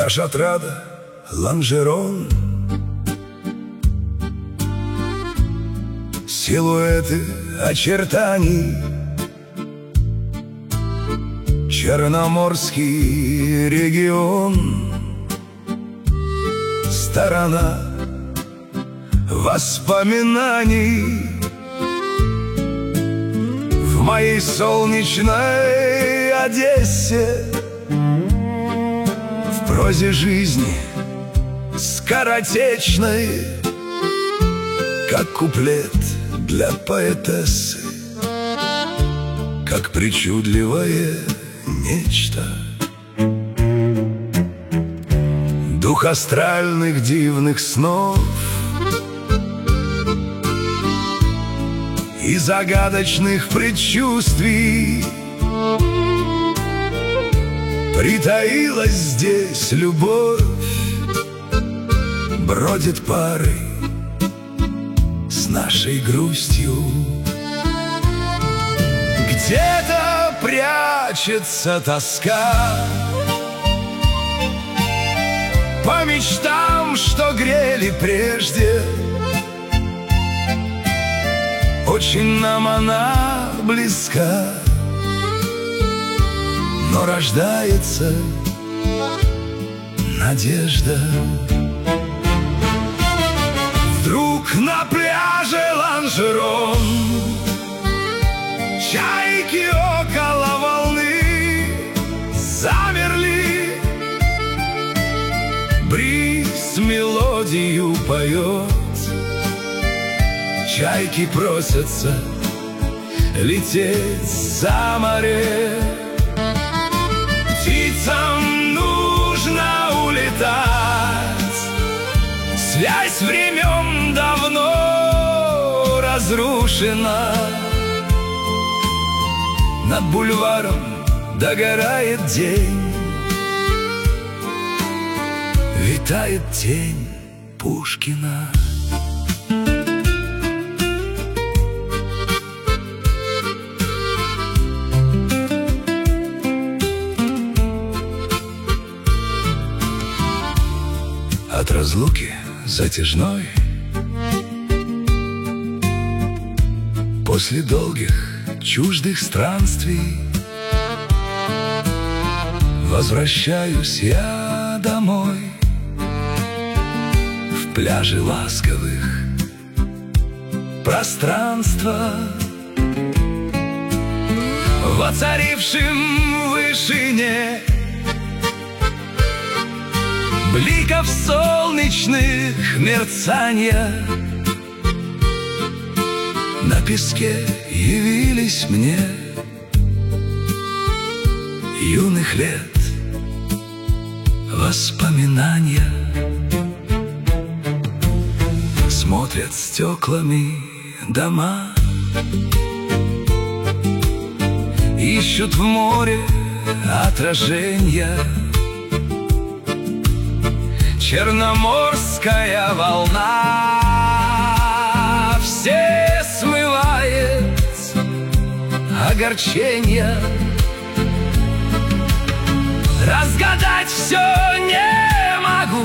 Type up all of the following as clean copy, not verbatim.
Пляж отрада Ланжерон, силуэты очертаний, Черноморский регион, сторона воспоминаний. В моей солнечной Одессе, в прозе жизни скоротечной, как куплет для поэтессы, как причудливое нечто. Дух астральных дивных снов и загадочных предчувствий. Притаилась здесь любовь, бродит парой с нашей грустью. Где-то прячется тоска по мечтам, что грели прежде. Очень нам она близка, но рождается надежда. Вдруг на пляже Ланжерон чайки около волны замерли. Бриз мелодию поет, чайки просятся лететь за море. Птицам нужно улетать, связь времен давно разрушена. Над бульваром догорает день, витает тень Пушкина. От разлуки затяжной, после долгих чуждых странствий, возвращаюсь я домой. В пляже ласковых пространства, воцарившим в вышине бликов солнечных мерцанья. На песке явились мне юных лет воспоминания. Смотрят стеклами дома, ищут в море отражения. Черноморская волна все смывает огорченья. Разгадать все не могу,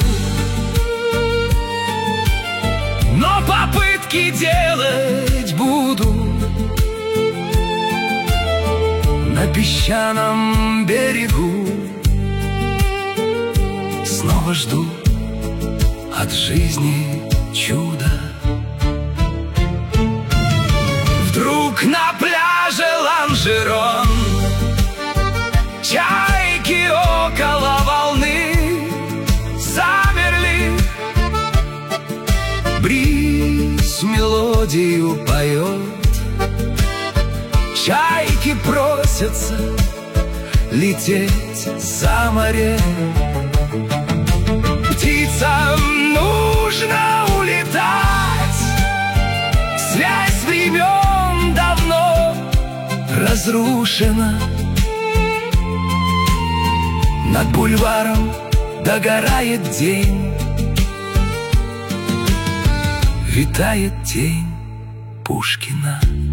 но попытки делать буду. На песчаном берегу снова жду от жизни чудо. Вдруг на пляже Ланжерон чайки около волны замерли. Бриз мелодию поет, чайки просятся лететь за море. Птицам нужно улетать, связь времен давно разрушена. Над бульваром догорает день, витает тень Пушкина.